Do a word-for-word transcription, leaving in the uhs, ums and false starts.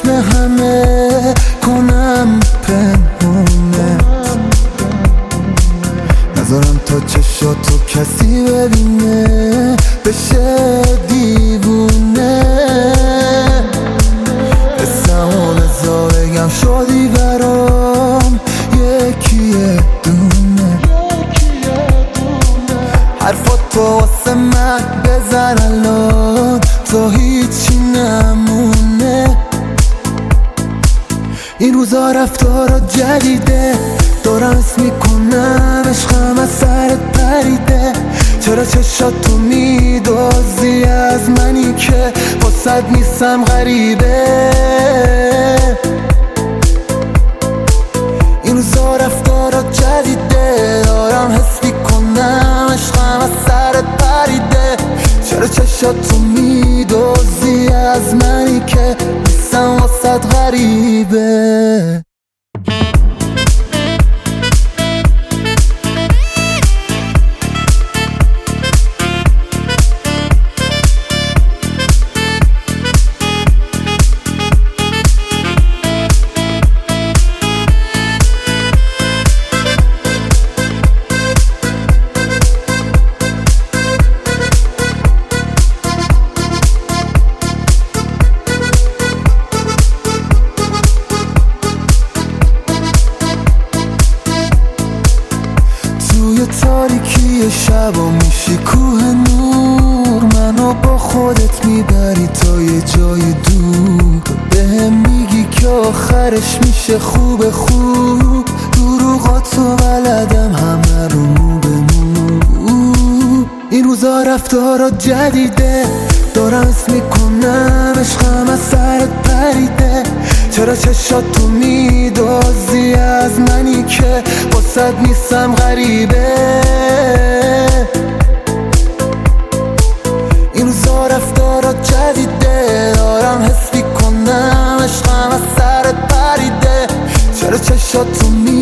همه کنم پنهونه، نذارم تا چشاتو کسی ببینه بشه دیوونه. اسمو بزا بگم شدی برام یکیه دونه، حرفاتو واسه من بزن الان تا هیچی نمونه. این روزا رفتارا جدیده، دارم حس میکنم عشقم از سرت پریده. چرا چشاتو میدازی از منی که واسد نیستم غریبه؟ این روزا رفتارا جدیده، دارم حس میکنم عشقم از سرت پریده. چرا چشاتو میدازی از منی که نیستم واسد غریبه؟ توی تاریکی شبا میشی کوه نور، منو با خودت میبری تا یه جای دور. بهم میگی که آخرش میشه خوب خوب، دروغاتو بلدم همه رو مو به مو. این روزا رفتارا جدیده، دارم حس میکنم عشقم از سرت پریده. چرا چشاتو میدازی از منی که واسد نیستم غریبه؟ این روزا رفتارا جدیده، دارم حس میکنم عشقم از سرت پریده. چرا چشاتو می